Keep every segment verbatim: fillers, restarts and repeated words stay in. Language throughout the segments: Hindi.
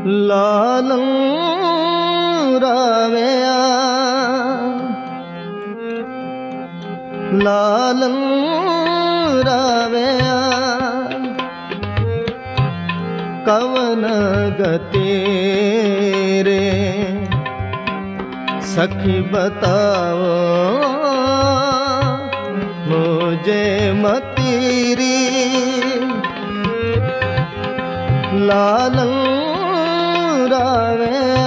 लालू रावया लालू रावया कवन गति रे सखी बताओ मुझे मतीरी लालू रावया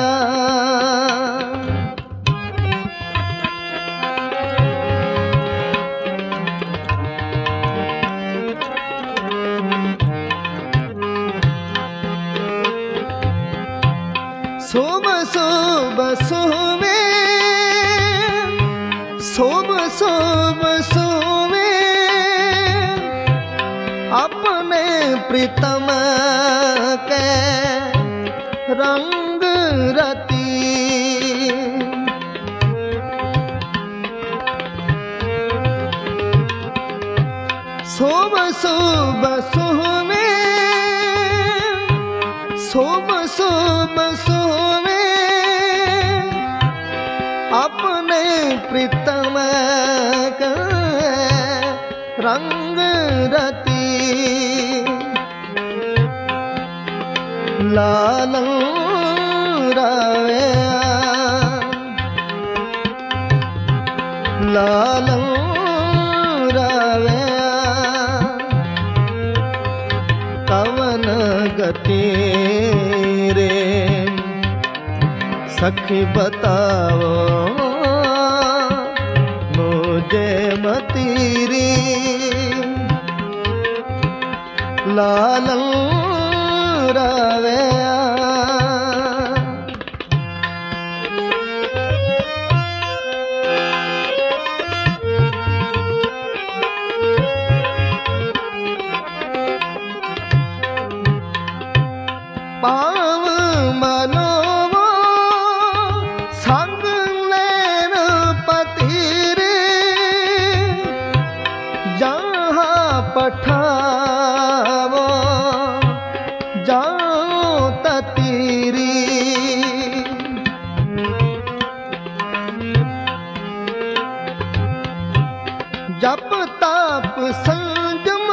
सोब सोब सोवे सोब सोब सोवे अपने प्रीतम के रंग रती सोब सोब सोवे सोब सोब सोवे अपने प्रीतम का रंग रती लालू रावया लालू रावया कवन गति रे सखी बताओ मुझे मतीरी लालू रावया पाव मनोवो संग नैन पतीरे जहाँ पठावो जाओ ततीरी जप ताप संजम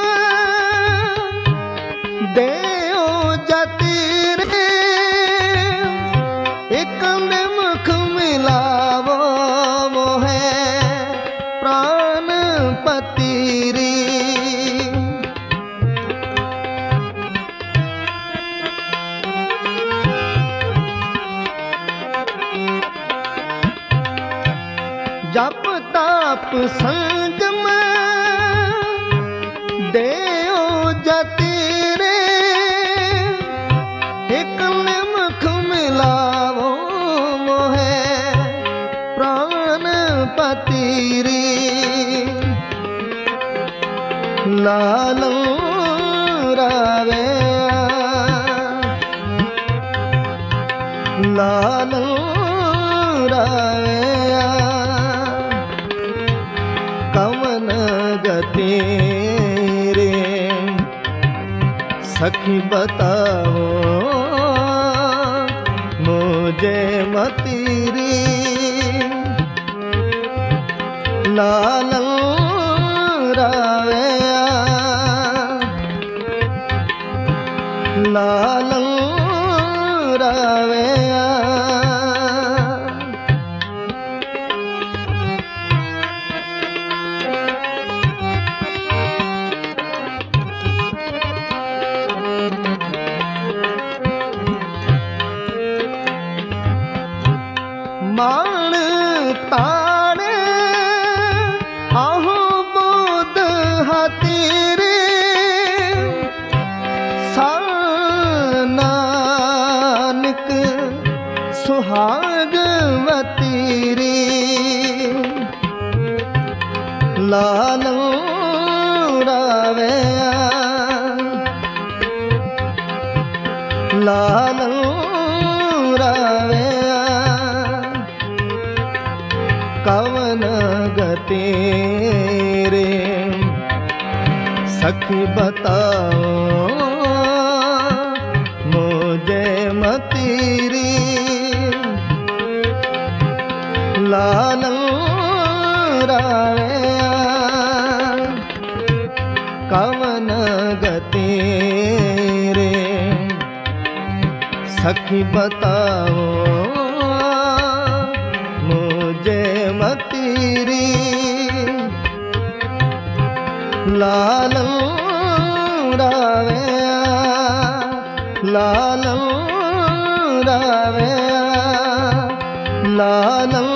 देओ जती एक निमुख मिलावो मोहे प्राण पतीरी जप ताप संजम देओ जती रे एक निमुख मिलावो मोहे प्राण पतीरी लालू रावया लालू रावया कवन गति रे सखी बताओ मुझे मतीरी लालू रावया लालू रावया मान ताने आहो बोध हाथीरे सानानिक सुहागवती रे लालू रावया लालू रावया कवन गति रे सखी बताओ मुझे मत कवन गति रे। सखी बताओ मुझे मतीरी, लालन रावे लालन रावे लालन